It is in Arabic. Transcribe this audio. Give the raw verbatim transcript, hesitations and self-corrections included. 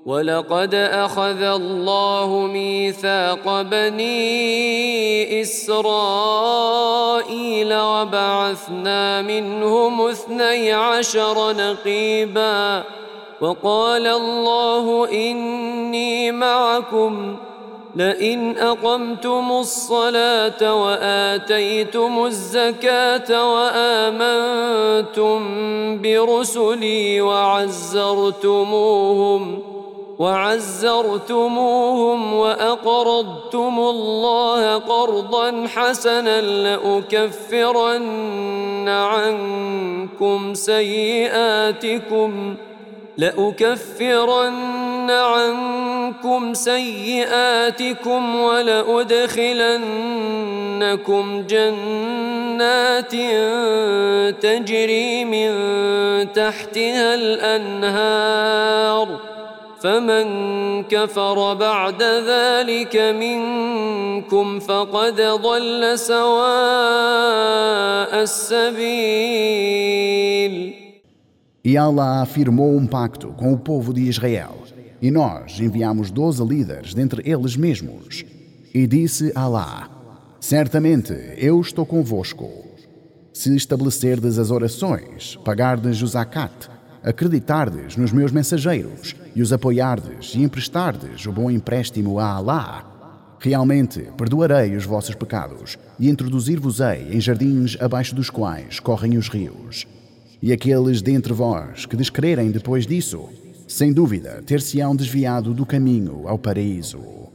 ولقد أخذ الله ميثاق بني إسرائيل وبعثنا منهم اثني عشر نقيبا وقال الله إني معكم لئن أقمتم الصلاة وآتيتم الزكاة وآمنتم برسلي وعزرتموهم وعزرتموهم وأقرضتم الله قرضا حسنا لأكفرن عنكم سيئاتكم لأكفرن عنكم سيئاتكم ولأدخلنكم جنات تجري من تحتها الأنهار فمن كفر بعد ذلك منكم فقد ضل سواء السبيل. E Allah firmou um pacto com o povo de Israel, e nós enviamos doze líderes dentre eles mesmos. E disse Allah: certamente eu estou convosco. Se estabelecerdes as orações, pagardes o zakat, acreditardes nos meus mensageiros e os apoiardes e emprestardes o bom empréstimo a Allah, realmente perdoarei os vossos pecados e introduzir-vos-ei em jardins abaixo dos quais correm os rios. E aqueles dentre vós que descrerem depois disso, sem dúvida ter-se-ão desviado do caminho ao paraíso.